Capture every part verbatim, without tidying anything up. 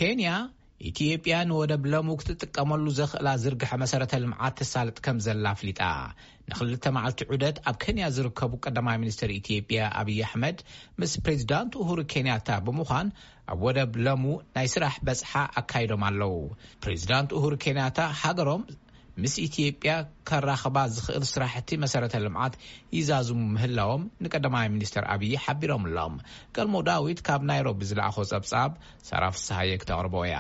ኬንያ ኢትዮጵያ ንወደብ ለሙክ ትጥቀመሉ ዘኽእላ ዝርግሐ መሰረተ ልምዓት ተሳልጥ ከም ዘላ ፍሊጣ ንኽልተ መዓልቲ ዑደት ኣብ ኬንያ ዝርከቡ ቀዳማይ ሚኒስትር ኢትዮጵያ አብይ አሕመድ ምስ ፕሬዝዳንት ኡሁሩ ኬንያታ ብምዃን ኣብ ወደብ ለሙ ናይ ስራሕ በጽሓ ኣካይዶም ኣለው። ፕሬዝዳንት ኡሁሩ ኬንያታ ሃገሮም ምስ ኢትዮጵያ ከራኸባ ዝኽእል ስራሕቲ መሰረተ ልምዓት ይዛዝሙ ምህላዎም ንቀዳማይ ሚኒስትር አብይ ሓቢሮም ኣሎም። ቀልሞ ዳዊት ካብ ናይሮቢ ዝለኣኾ ጸብጻብ ሰራፍ ሰሃየክ ተቕርቦያ።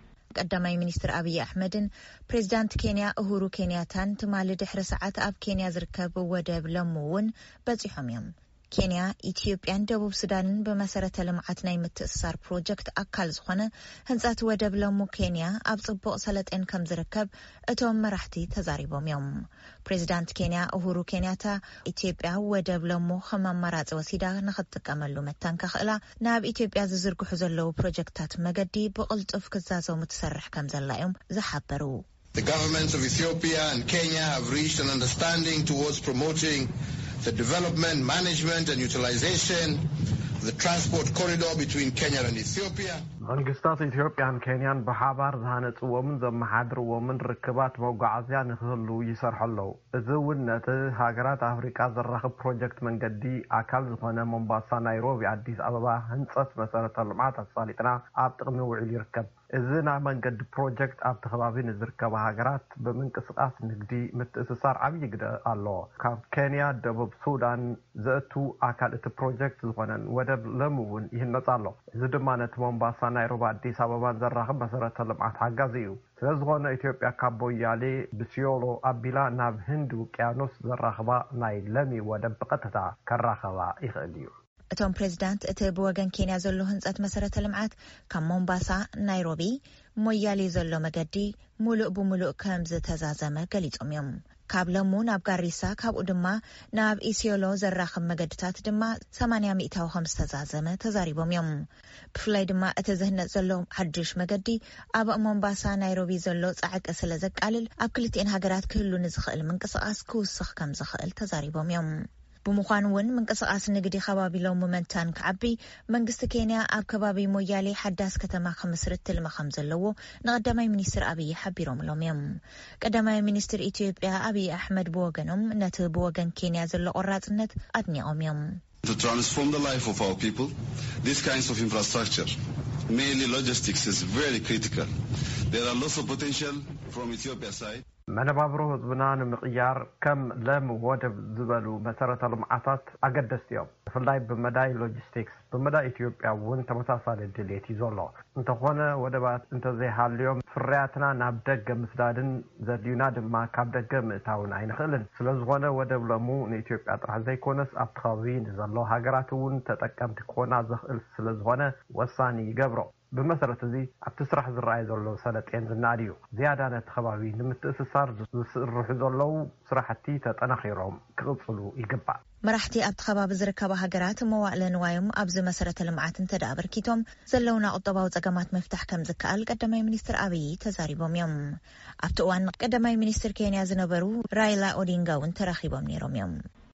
ቀዳማይ ሚኒስትር አብይ አሕመድን ፕሬዝዳንት ኬንያ ኡሁሩ ኬንያታን ትማሊ ድሕሪ ሰዓት ኣብ ኬንያ ዝርከብ ወደብ ለሙውን በጺሖም እዮም። ኬንያ ኢትዮጵያን ደቡብ ሱዳንን በመሰረተ ልምዓት ናይ ምትእስሳር ፕሮጀክት ኣካል ዝኾነ ህንጸት ወደብ ለሙ ኬንያ ኣብ ጽቡቕ ሰለጤን ከም ዝርከብ እቶም መራሕቲ ተዛሪቦም እዮም። ፕሬዝዳንት ኬንያ ኡሁሩ ኬንያታ ኢትዮጵያ ወደብ ለሙ ከም ኣማራጺ ወሲዳ ንኽትጥቀመሉ መታን ከኽእላ ናብ ኢትዮጵያ ዝዝርግሑ ዘለዉ ፕሮጀክታት መገዲ ብቕልጡፍ ክዛዘሙ ትሰርሕ ከም ዘላ እዮም ዝሓበሩ። The governments of Ethiopia and Kenya have reached an understanding towards promoting the development, management and utilization of the transport corridor between Kenya and Ethiopia. መንግስታት ኢትዮጵያን ኬንያን በሓባር ዝሃነጽዎምን ዘመሓድርዎምን ርክባት መጓዓዝያ ንኽህሉ ይሰርሐለው። እዚ እውን ነቲ ሃገራት አፍሪካ ዘራኽብ ፕሮጀክት መንገዲ ኣካል ዝኾነ ሞምባሳ፣ ናይሮቢ፣ አዲስ አበባ ህንጸት መሰረተ ልምዓት ኣሳሊጥና ኣብ ጥቕሚ ውዒል ይርከብ። እዚ ናይ መንገዲ ፕሮጀክት ኣብ ተኸባቢ ንዝርከባ ሃገራት ብምንቅስቓስ ንግዲ ምትእስሳር ዓብዪ ግደ ኣለዎ። ካብ ኬንያ ደቡብ ሱዳን ዘእቱ ኣካል እቲ ፕሮጀክት ዝኾነን ወደብ ለሙ እውን ይህነጽ ኣሎ። እዚ ድማ ነቲ ሞምባሳ፣ ናይሮቢ፣ አዲስ አበባን ዘራኽብ መሰረተ ልምዓት ሓጋዝ እዩ። ስለዝኾነ ኢትዮጵያ ካብ ቦያሌ ብሲዮሎ ኣቢላ ናብ ህንዲ ውቅያኖስ ዘራኽባ ናይ ለሚ ወደብ ብቐጥታ ከራኸባ ይኽእል እዩ። እቶም ፕሬዝዳንት እቲ ብወገን ኬንያ ዘሎ ህንጸት መሰረተ ልምዓት ካብ ሞምባሳ፣ ናይሮቢ፣ ሞያሌ ዘሎ መገዲ ሙሉእ ብሙሉእ ከም ዝተዛዘመ ገሊጾም እዮም። ካብ ለሙ ናብ ጋሪሳ ካብኡ ድማ ናብ ኢሲዮሎ ዘራኽብ መገድታት ድማ ሰማንያ ሚእታዊ ከም ዝተዛዘመ ተዛሪቦም እዮም። ብፍላይ ድማ እቲ ዝህነጽ ዘሎ ሓድሽ መገዲ ኣብ ሞምባሳ፣ ናይሮቢ ዘሎ ጻዕቂ ስለ ዘቃልል ኣብ ክልቲአን ሃገራት ክህሉ ንዝኽእል ምንቅስቓስ ክውስኽ ከም ዝኽእል ተዛሪቦም እዮም። ብምዃኑ እውን ምንቅስቓስ ንግዲ ከባቢ ለሙ መንታን ክዓቢ መንግስቲ ኬንያ ኣብ ከባቢ ሞያሌ ሓዳስ ከተማ ከምስርት ትልሚ ከም ዘለዎ ንቀዳማይ ሚኒስትር አብይ ሓቢሮም ኣሎም እዮም። ቀዳማይ ሚኒስትር ኢትዮጵያ አብይ አሕመድ ብወገኖም ነቲ ብወገን ኬንያ ዘሎ ቆራጽነት ኣድኒቖም እዮም። To transform the life of our people, these kinds of infrastructure, mainly logistics, is very critical. There are lots of potential from Ethiopia's side. መነባብሮ ህዝብና ንምቕያር ከም ለም ወደብ ዝበሉ መሰረተ ልምዓታት ኣገደስቲ እዮም። ብፍላይ ብመዳይ ሎጂስቲክስ ብመዳይ ኢትዮጵያ እውን ተመሳሳሊ ድሌት እዩ ዘሎ። እንተኾነ ወደባት እንተዘይሃልዮም ፍርያትና ናብ ደገ ምስዳድን ዘድዩና ድማ ካብ ደገ ምእታውን ኣይንኽእልን። ስለዝኾነ ወደብ ለሙ ንኢትዮጵያ ጥራሕ ዘይኮነስ ኣብቲ ከባቢ ንዘሎ ሃገራት እውን ተጠቀምቲ ክኾና ዘኽእል ስለዝኾነ ወሳኒ ይገብሮ። بمسرة زي أبتسرح الرأي زلو سنتين زناديو زيادة نتخبابي نمتأسسار زرح زلو سرحتي تتنخيرهم كغطلو يقبع مرحتي أبتخباب زركبا هاجرات موائل نوايم أبز مسرة لمعات تدابر كيتوم زلونا قطبا وزقامات مفتح كم زكال قدمي منستر أبي تزاريبهم يوم أبتوان قدمي منستر كينيا زنبرو رايلا أودينغا وانتراخيبهم نيروم يوم